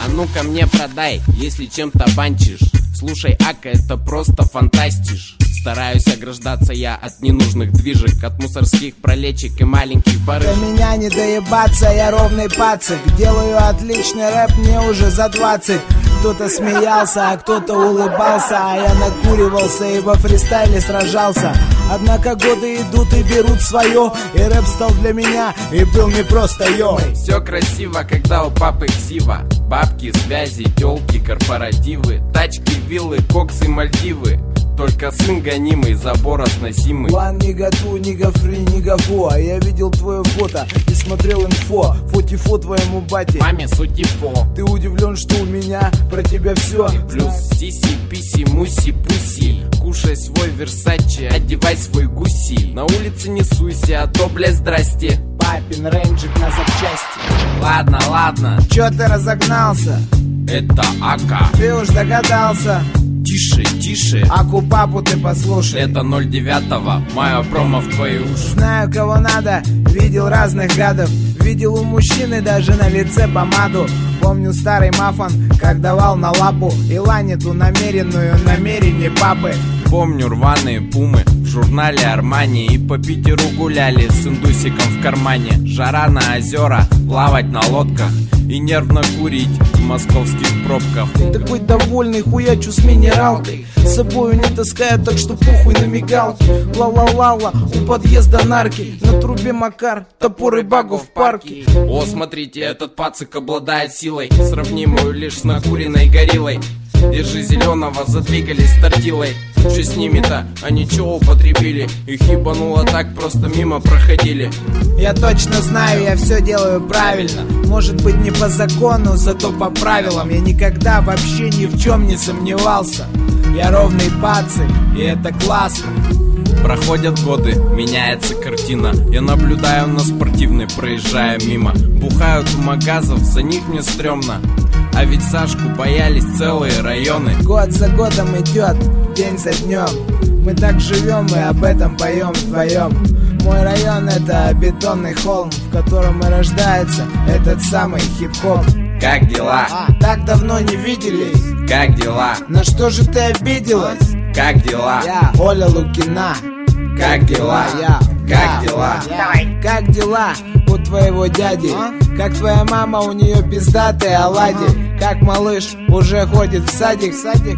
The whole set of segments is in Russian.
ну-ка мне продай, если чем-то банчишь. Слушай, Ака, это просто фантастиш. Стараюсь ограждаться я от ненужных движек, от мусорских пролечек и маленьких барышек. До меня не доебаться, я ровный пацик. Делаю отличный рэп, мне уже за 20. Кто-то смеялся, а кто-то улыбался, а я накуривался и во фристайле сражался. Однако годы идут и берут свое, и рэп стал для меня и был не просто йо. Все красиво, когда у папы ксива. Бабки, связи, тёлки, корпоративы, тачки, виллы, коксы, Мальдивы. Только сын гонимый, забора сносимый. One nigga two, nigga free, nigga four. Я видел твое фото и смотрел инфо. Фотифо твоему бате, маме сутифо. Ты удивлен, что у меня про тебя все. Плюс сиси, писи, муси, пуси. Кушай свой Версаче, одевай свой гуси. На улице не суйся, а то, блядь, здрасте. Папин рейнджик на запчасти. Ладно, ладно. Чё ты разогнался? Это Ака. Ты уж догадался. Тише, тише. Аку папу ты послушай. Это 09-го, мое промо в твои уши. Знаю, кого надо, видел разных гадов. Видел у мужчины даже на лице помаду. Помню старый мафон, как давал на лапу Иланиту намеренную намерение папы. Помню рваные пумы в журнале Армани. И по Питеру гуляли с индусиком в кармане. Жара на озера, плавать на лодках и нервно курить в московских пробках. Такой довольный, хуячу с минералкой. С собою не таскаю, так что похуй на мигалки. Ла-ла-ла-ла, у подъезда нарки. На трубе Макар, топор и багу в парке. О, смотрите, этот пацик обладает силой, сравнимую лишь с накуренной гориллой. Держи зеленого, задвигались с тортилой. Что с ними-то? Они чё употребили? Их ебануло так, просто мимо проходили. Я точно знаю, я все делаю правильно. Может быть не по закону, зато по правилам. Я никогда вообще ни в чем не сомневался. Я ровный пацик, и это классно. Проходят годы, меняется картина. Я наблюдаю на спортивной, проезжая мимо. Бухают у магазов, за них мне стрёмно. А ведь Сашку боялись целые районы. Год за годом идет, день за днем. Мы так живем и об этом поем вдвоем. Мой район это бетонный холм, в котором и рождается этот самый хип-хоп. Как дела? Так давно не виделись. Как дела? На что же ты обиделась? Как дела? Я Оля Лукина. Как дела? Как дела? Как дела у твоего дяди? Как твоя мама, у нее пиздатые оладьи? Как малыш уже ходит в садик?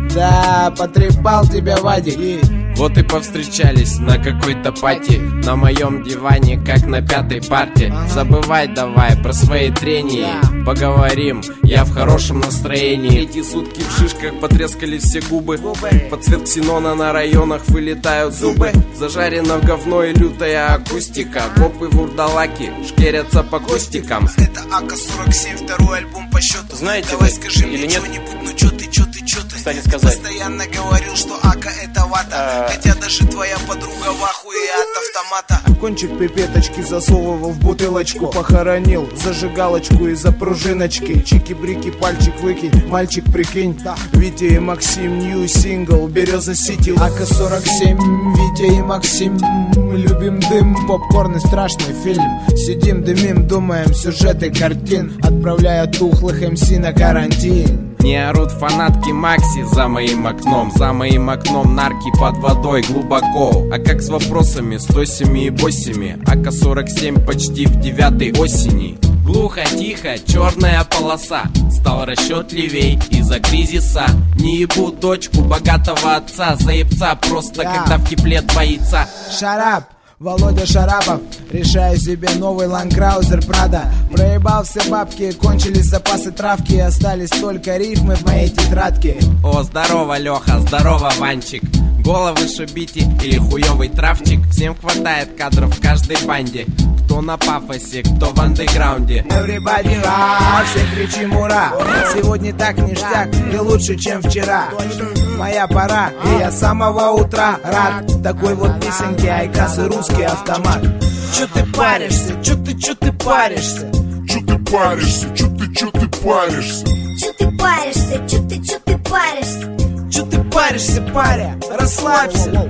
Да, потрепал тебя Вадик. Вот и повстречались на какой-то пати. На моем диване, как на пятой парте. Забывай давай про свои трения. Поговорим, я в хорошем настроении. Эти сутки в шишках потрескались все губы. Под цвет ксенона на районах вылетают зубы. Зажарено в говно и лютая акустика. Копы вурдалаки шкерятся по кустикам. Это АК-47, второй альбом по счету. Знаете давай вы скажи или мне нет? что-нибудь, ну чё ты? Кстати сказать. Ты постоянно говорил, что АК это вата. Хотя даже твоя подруга в ахуе от автомата. Кончик пипеточки засовывал в бутылочку. Похоронил зажигалочку из-за пружиночки. Чики-брики, пальчик выкинь, мальчик прикинь. Витя и Максим, нью сингл, Береза Сити. АК-47, Витя и Максим. Мы любим дым, попкорн и страшный фильм. Сидим, дымим, думаем сюжеты картин. Отправляя тухлых МС на карантин. Не орут фанатки Макси за моим окном. За моим окном нарки под водой глубоко. А как с вопросами, с тосями и босями? АК-47 почти в 9-й осени. Глухо, тихо, черная полоса. Стал расчетливей из-за кризиса. Не ебу дочку богатого отца. Заебца просто, когда в тепле боится. Шарап, Володя Шарапов. Решаю себе новый ландкраузер Прада. Проебал все бабки, кончились запасы травки. Остались только рифмы в моей тетрадке. О, здорово, Леха, здорово, Ванчик. Головы шибите или хуёвый травчик. Всем хватает кадров в каждой банде. Кто на пафосе, кто в андеграунде. Everybody rock, все кричим ура. Сегодня так ништяк и лучше, чем вчера. Моя пора, и я с самого утра рад такой вот песенки, айкас и русский автомат. Чё ты паришься, чё ты паришься? Чё ты паришься, чё ты паришься? Чё ты паришься, чё ты паришься? Чё ты паришься, паря? Расслабься.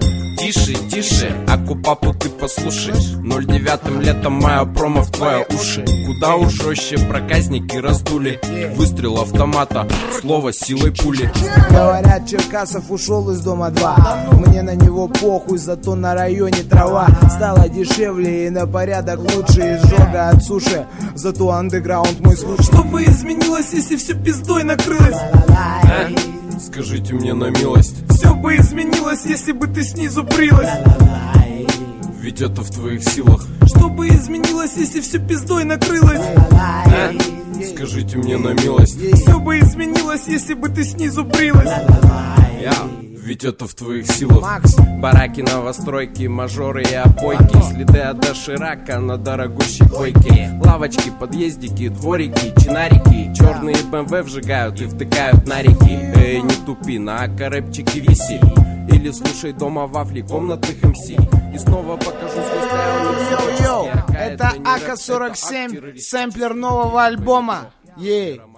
Тише, тише, Акупапу ты послушай. 09-м летом мое промо в твои уши. Куда уж жестче проказники раздули. Выстрел автомата, слово силой пули. Говорят, Черкасов ушел из дома 2. Мне на него похуй, зато на районе трава стала дешевле и на порядок лучше. Изжога от суши, зато андеграунд мой случай. Что бы изменилось, если все пиздой накрылось? Скажите мне на милость. Все бы изменилось, если бы ты снизу брилась. Ведь это в твоих силах. Что бы изменилось, если все пиздой накрылось? Скажите мне на милость. Все бы изменилось, если бы ты снизу брилась. Ведь это в твоих силах. Бараки, новостройки, мажоры и опойки. Следы от доширака на дорогущей койке. Лавочки, подъездики, дворики, чинарики. Черные БМВ вжигают и втыкают на реки. Эй, не тупи, на рэпчике виси. Или слушай дома вафли комнатных МС. И снова покажу свой стайл. Это АК-47, сэмплер нового альбома. Ей.